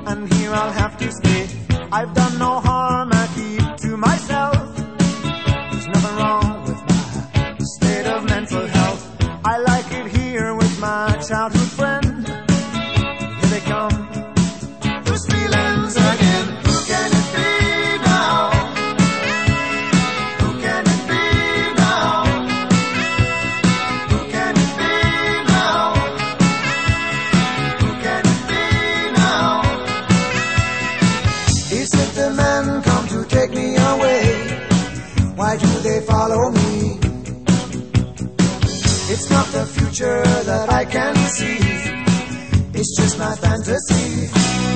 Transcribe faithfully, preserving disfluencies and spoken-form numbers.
and here I'll have to stay. I've done no harm, I keep to myself. There's nothing wrong with my state of mental health. I like it here with my childhood friend. Here they come, those feelings again. Who can it be now? Who can it be now? Who can it be now? Who can it be now? Is it the men come to take me away? Why do they follow me? It's not the future that I can see, it's just my fantasy.